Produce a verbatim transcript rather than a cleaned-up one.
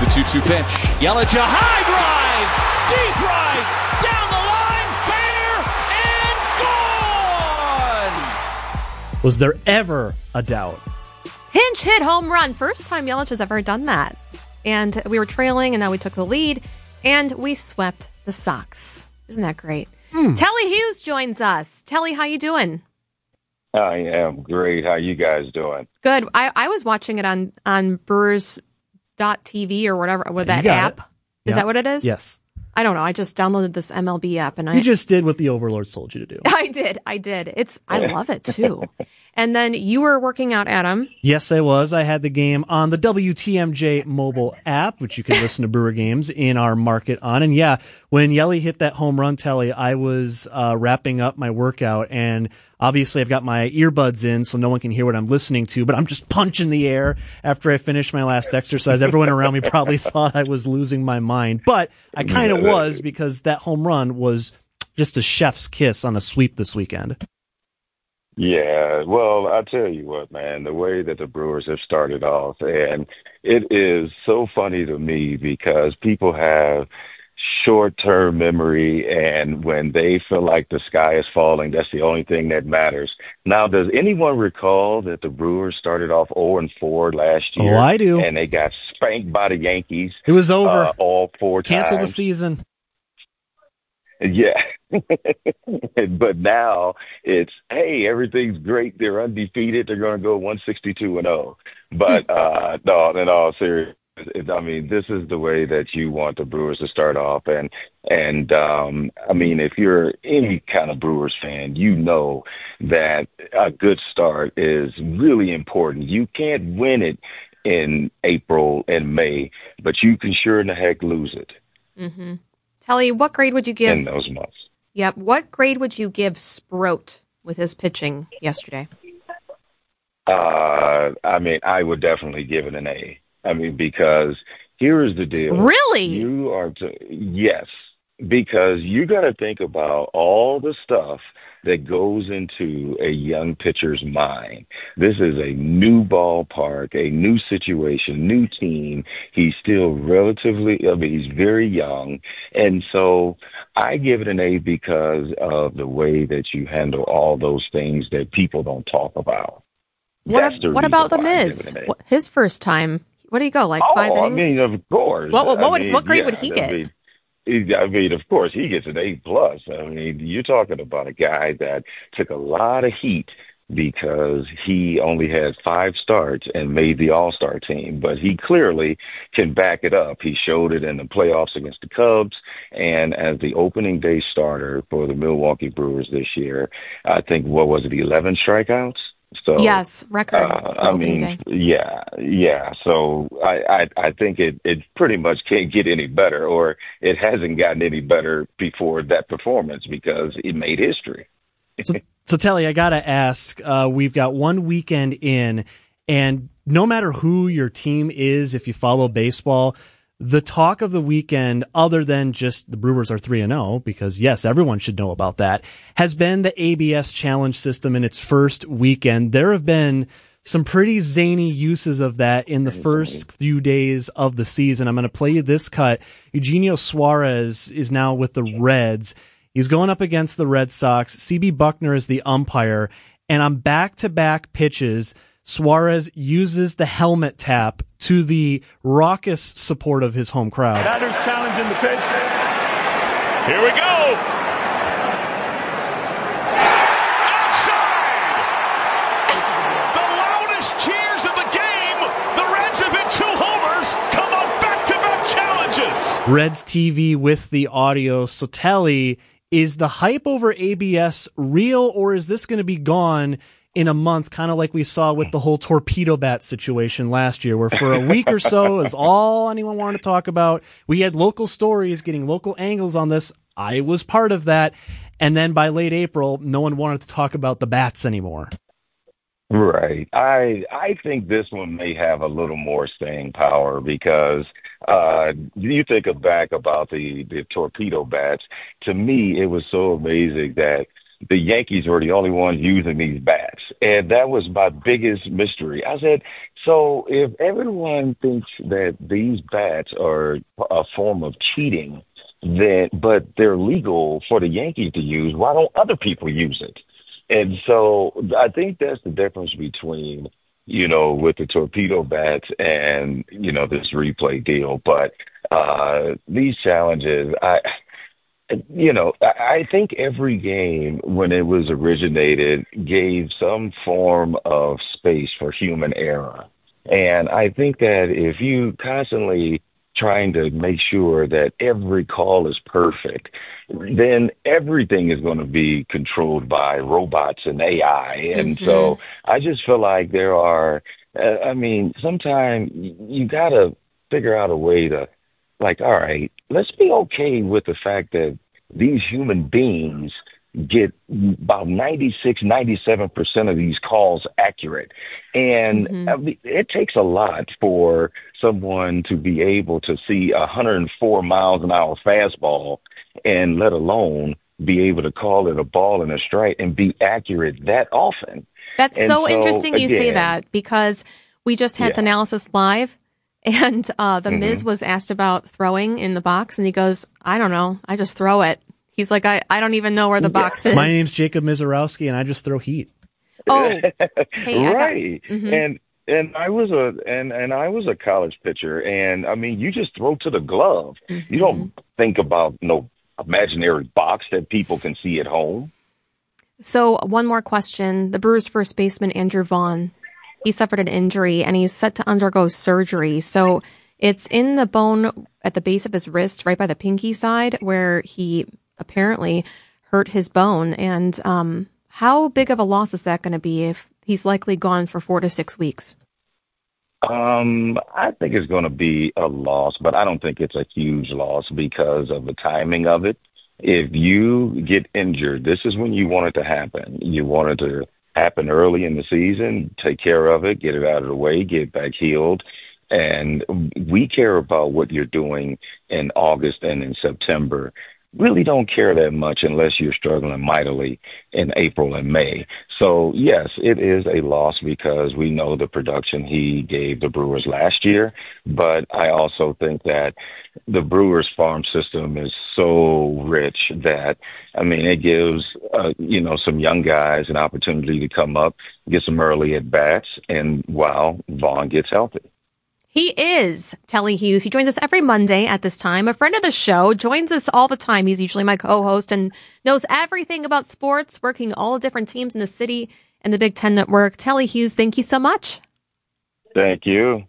the two two pitch. Yelich, a high drive, deep right, down the line, fair and gone! Was there ever a doubt? Hinch hit home run. First time Yelich has ever done that. And we were trailing, and now we took the lead, and we swept the Sox. Isn't that great? Mm. Telly Hughes joins us. Telly, how you doing? I am great. How you guys doing? Good. I, I was watching it on, on Brewers dot T V or whatever, with that app. It. Is yeah. that what it is? Yes. I don't know. I just downloaded this M L B app, and I you just did what the Overlord told you to do. I did. I did. It's I love it too. And then you were working out, Adam. Yes, I was. I had the game on the W T M J mobile app, which you can listen to Brewer games in our market on. And yeah, when Yelly hit that home run, Telly, I was uh, wrapping up my workout, and obviously I've got my earbuds in so no one can hear what I'm listening to, but I'm just punching the air after I finished my last exercise. Everyone around me probably thought I was losing my mind, but I kind of was, because that home run was just a chef's kiss on a sweep this weekend. Yeah, well, I tell you what, man, the way that the Brewers have started off, and it is so funny to me because people have short-term memory, and when they feel like the sky is falling, that's the only thing that matters. Now, does anyone recall that the Brewers started off oh and four last year? Oh, I do. And they got spanked by the Yankees. It was over. Uh, all four Cancel times. the season. Yeah. But now it's, hey, everything's great. They're undefeated. They're going to go one sixty-two and oh. But uh, no, in all seriousness, I mean, this is the way that you want the Brewers to start off. And, and um, I mean, if you're any kind of Brewers fan, you know that a good start is really important. You can't win it in April and May, but you can sure in the heck lose it. Mm-hmm. Telly, what grade would you give? In those months. Yep. What grade would you give Sproat with his pitching yesterday? Uh, I mean, I would definitely give it an A. I mean, because here is the deal. Really? You are, to, yes, because you got to think about all the stuff that goes into a young pitcher's mind. This is a new ballpark, a new situation, new team. He's still relatively, I mean, he's very young. And so I give it an A because of the way that you handle all those things that people don't talk about. What, a, what about The Miz? His first time, what do you go, like oh, five innings? I mean, of course. What, what, what, I would, mean, what grade yeah, would he get? I mean, I mean, of course, he gets an A plus. I mean, you're talking about a guy that took a lot of heat because he only had five starts and made the All-Star team, but he clearly can back it up. He showed it in the playoffs against the Cubs, and as the opening day starter for the Milwaukee Brewers this year, I think, what was it, eleven strikeouts? So yes, record. Uh, I mean, day. yeah, yeah. So I, I, I think it, it pretty much can't get any better, or it hasn't gotten any better before that performance because it made history. So, so Telly, I gotta ask. Uh, we've got one weekend in, and no matter who your team is, if you follow baseball, the talk of the weekend, other than just the Brewers are three and oh, because yes, everyone should know about that, has been the A B S challenge system in its first weekend. There have been some pretty zany uses of that in the first few days of the season. I'm going to play you this cut. Eugenio Suarez is now with the Reds. He's going up against the Red Sox. C B Buckner is the umpire, and on back-to-back pitches, Suarez uses the helmet tap to the raucous support of his home crowd. Batter's challenging the pitch. Here we go. Outside! The loudest cheers of the game. The Reds have hit two homers. Come on, back-to-back challenges. Reds T V with the audio. So Telly, is the hype over A B S real, or is this going to be gone in a month, kind of like we saw with the whole torpedo bat situation last year, where for a week or so is all anyone wanted to talk about. We had local stories, getting local angles on this. I was part of that. And then by late April, no one wanted to talk about the bats anymore. Right. I I think this one may have a little more staying power because uh, you think back about the, the torpedo bats. To me, it was so amazing that the Yankees were the only ones using these bats. And that was my biggest mystery. I said, so if everyone thinks that these bats are a form of cheating, then but they're legal for the Yankees to use, why don't other people use it? And so I think that's the difference between, you know, with the torpedo bats and, you know, this replay deal. But uh, these challenges, I, you know, I I think every game when it was originated gave some form of space for human error. And I think that if you constantly trying to make sure that every call is perfect, then everything is going to be controlled by robots and A I. And Mm-hmm. so I just feel like there are, uh, I mean, sometimes you got to figure out a way to, like, all right, let's be okay with the fact that these human beings get about ninety-six, ninety-seven percent of these calls accurate. And Mm-hmm. I mean, it takes a lot for someone to be able to see a one hundred four miles an hour fastball and let alone be able to call it a ball and a strike and be accurate that often. That's And so so, interesting you say again, that, because we just had the yeah. analysis live, and uh, the Miz hmm was asked about throwing in the box, and he goes, I don't know. I just throw it. He's like, I, I don't even know where the Yeah. box is. My name's Jacob Mizorowski, and I just throw heat. Oh, hey, I got. Right. Mhm. And and I was a and and I was a college pitcher, and I mean, you just throw to the glove. You Mhm. don't think about no imaginary box that people can see at home. So one more question. The Brewers' first baseman, Andrew Vaughn, he suffered an injury, and he's set to undergo surgery. So it's in the bone at the base of his wrist, right by the pinky side, where he apparently hurt his bone. And um, how big of a loss is that going to be if he's likely gone for four to six weeks? Um, I think it's going to be a loss, but I don't think it's a huge loss because of the timing of it. If you get injured, this is when you want it to happen. You want it to happen early in the season, take care of it, get it out of the way, get back healed. And we care about what you're doing in August and in September. Really don't care that much unless you're struggling mightily in April and May. So, yes, it is a loss because we know the production he gave the Brewers last year. But I also think that the Brewers farm system is so rich that, I mean, it gives, uh, you know, some young guys an opportunity to come up, get some early at bats, and while Vaughn gets healthy. He is Telly Hughes. He joins us every Monday at this time. A friend of the show, joins us all the time. He's usually my co-host and knows everything about sports, working all the different teams in the city and the Big Ten Network. Telly Hughes, thank you so much. Thank you.